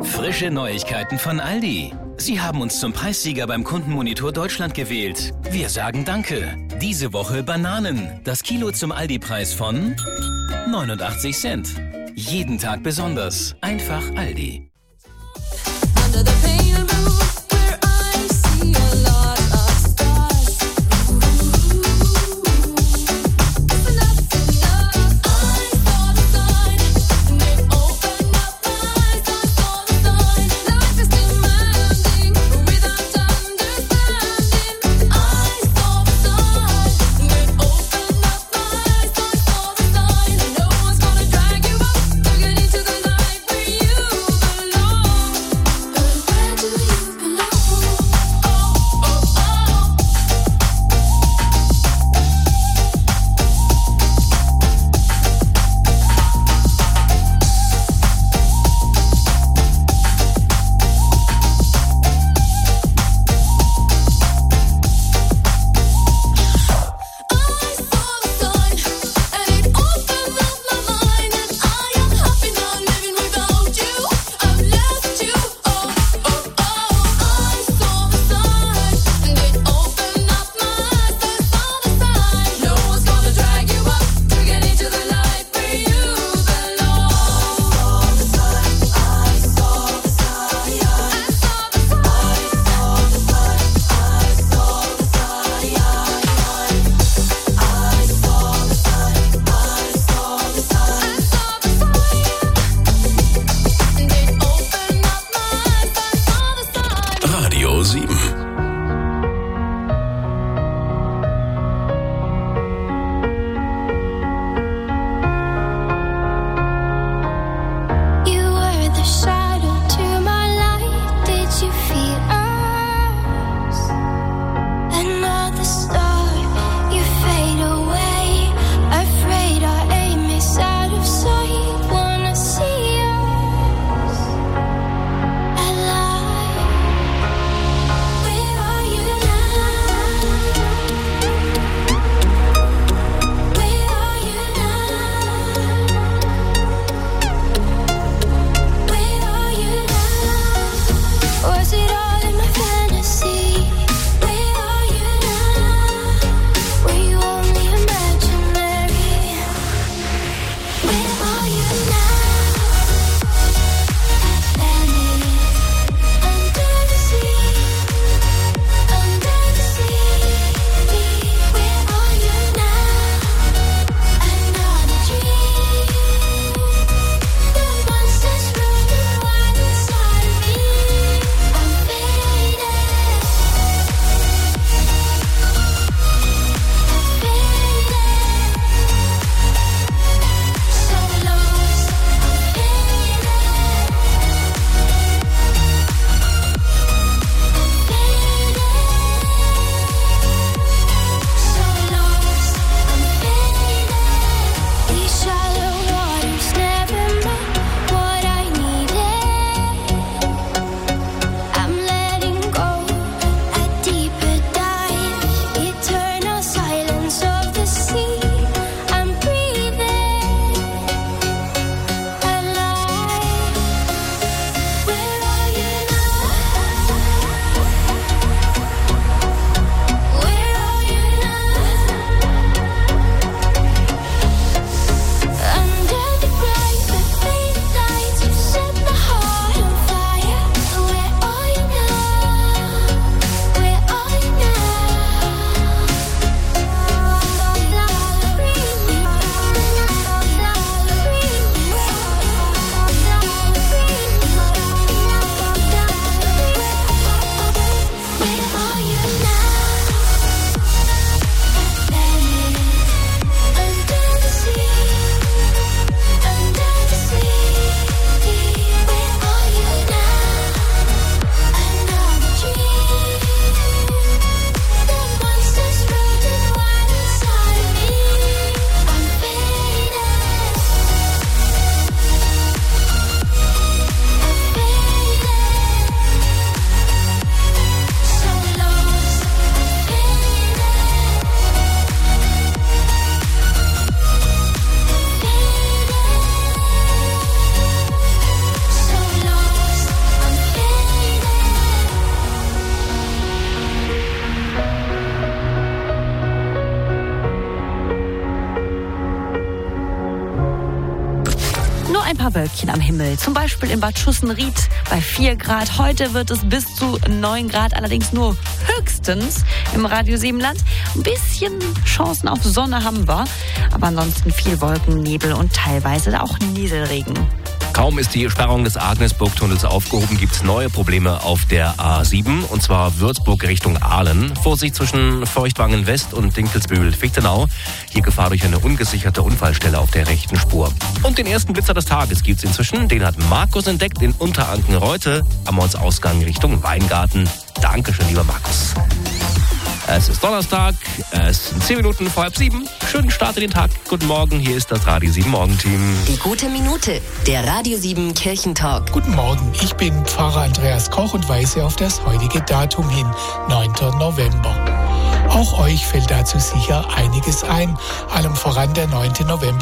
Frische Neuigkeiten von Aldi. Sie haben uns zum Preissieger beim Kundenmonitor Deutschland gewählt. Wir sagen Danke. Diese Woche Bananen. Das Kilo zum Aldi-Preis von 89 Cent. Jeden Tag besonders. Einfach Aldi. Sternchen am Himmel. Zum Beispiel in Bad Schussenried bei 4 Grad. Heute wird es bis zu 9 Grad, allerdings nur höchstens im Radio 7 Land. Ein bisschen Chancen auf Sonne haben wir, aber ansonsten viel Wolken, Nebel und teilweise auch Nieselregen. Kaum ist die Sperrung des Agnesburg-Tunnels aufgehoben, gibt es neue Probleme auf der A7, und zwar Würzburg Richtung Aalen. Vorsicht zwischen Feuchtwangen West und Dinkelsbühl-Fichtenau. Hier Gefahr durch eine ungesicherte Unfallstelle auf der rechten Spur. Und den ersten Blitzer des Tages gibt's inzwischen. Den hat Markus entdeckt in Unteranken-Reute am Ortsausgang Richtung Weingarten. Dankeschön, lieber Markus. Es ist Donnerstag, es sind 10 Minuten vor 6:30. Schönen Start in den Tag. Guten Morgen, hier ist das Radio 7 Morgenteam. Die gute Minute, der Radio 7 Kirchentalk. Guten Morgen, ich bin Pfarrer Andreas Koch und weise auf das heutige Datum hin, 9. November. Auch euch fällt dazu sicher einiges ein, allem voran der 9. November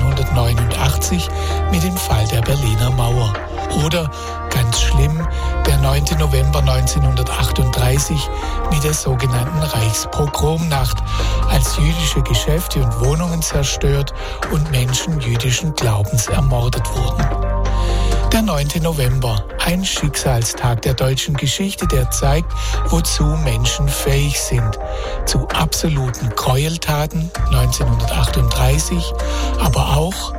1989 mit dem Fall der Berliner Mauer. Oder, ganz schlimm, der 9. November 1938 mit der sogenannten Reichspogromnacht, als jüdische Geschäfte und Wohnungen zerstört und Menschen jüdischen Glaubens ermordet wurden. Der 9. November, ein Schicksalstag der deutschen Geschichte, der zeigt, wozu Menschen fähig sind. Zu absoluten Gräueltaten 1938, aber auch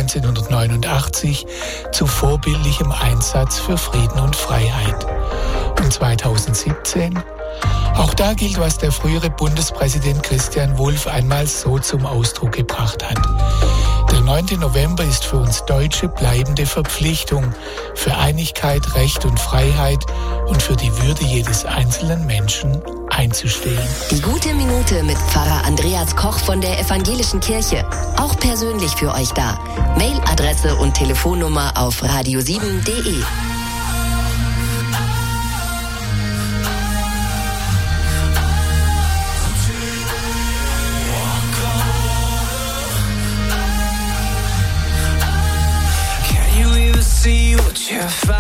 1989 zu vorbildlichem Einsatz für Frieden und Freiheit. Und 2017? Auch da gilt, was der frühere Bundespräsident Christian Wulff einmal so zum Ausdruck gebracht hat. Der 9. November ist für uns Deutsche bleibende Verpflichtung für Einigkeit, Recht und Freiheit und für die Würde jedes einzelnen Menschen einzustehen. Die gute Minute mit Pfarrer Andreas Koch von der Evangelischen Kirche. Auch persönlich für euch da. Mailadresse und Telefonnummer auf radio7.de. See what you find.